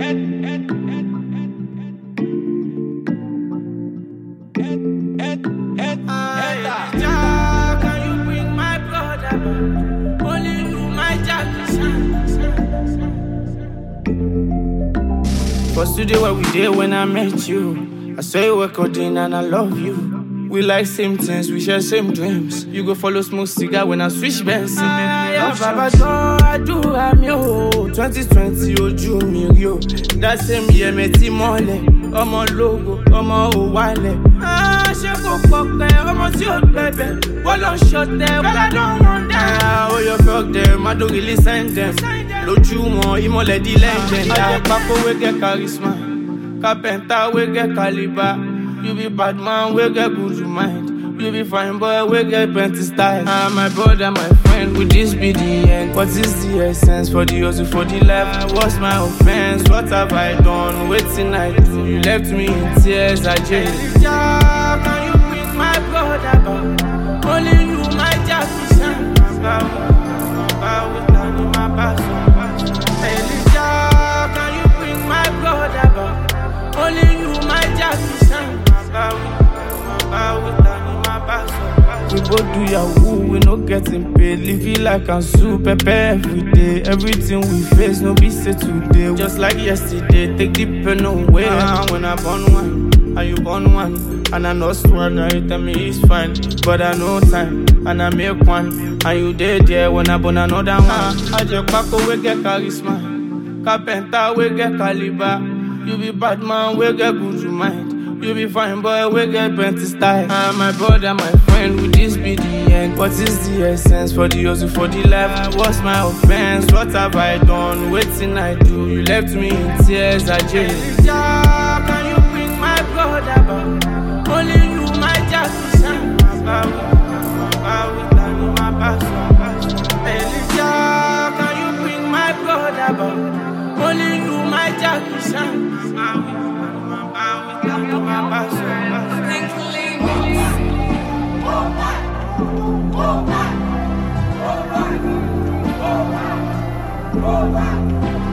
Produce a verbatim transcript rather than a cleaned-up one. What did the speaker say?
For studio where we did when I met you, I saw you work out in and I love you. We like same things, we share same dreams. You go follow smoke cigar when I switch bands. Baba don't I do I'm yo. twenty twenty ojú mi rí o. That same year me ti mọ́lẹ̀. Ọmọ logo, ọmọ ò wálẹ̀. Ah, ṣé kò pọ̀pẹ́, ọmọ tí ò gbẹ̀bẹ̀. Wọ́n lọ ṣọ̀tẹ̀, well I don't want that. Ah, oh you fuck them, I don't really sign them. Lójú wọn, ìmọ̀lẹ̀ di legend. Àjẹpákó wey get charisma, carpenter wey get caliber. You be bad man, we get good to mind. You be fine boy, we get plenty style. Ah, my brother, my friend, with this be the end. What is the essence for the hustle, for the life? What's my offense? What have I done? Waiting I do. You left me in tears, I jail. Elijah, can you bring my brother back? Only you, my job is shine. My bow with me, my back. Elijah, can you bring my brother back? Only you, my job is shine. We both do yahoo, we no getting paid. Live it like I'm super every day. Everything we face, no be say today. Just like yesterday, take the pen away. Ah, when I born one, and you born one, and I lost one, now you tell me it's fine. But I know time, and I make one, and you dead there when I born another one. Ah, I just pack away, get charisma, carpenter, we get caliber. You be bad man, we get good to mind. You be fine boy, we get plenty style. Ah, my brother, my friend, with this be the end. What is the essence for the hustle, for the life? What's my offense? What have I done? Waiting I do. You left me in tears, I jail. Elijah, can you bring my brother back? Only you, my job is shine. My bow with my back. Elijah, can you bring my brother back? Only you, my job is shine. All right.